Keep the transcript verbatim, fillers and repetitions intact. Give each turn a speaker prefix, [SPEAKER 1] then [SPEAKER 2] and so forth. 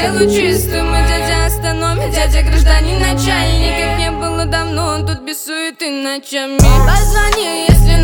[SPEAKER 1] делу чистым. И дядя астроном, дядя гражданин начальник. Как не было давно, он тут без суеты ночами. Позвони, если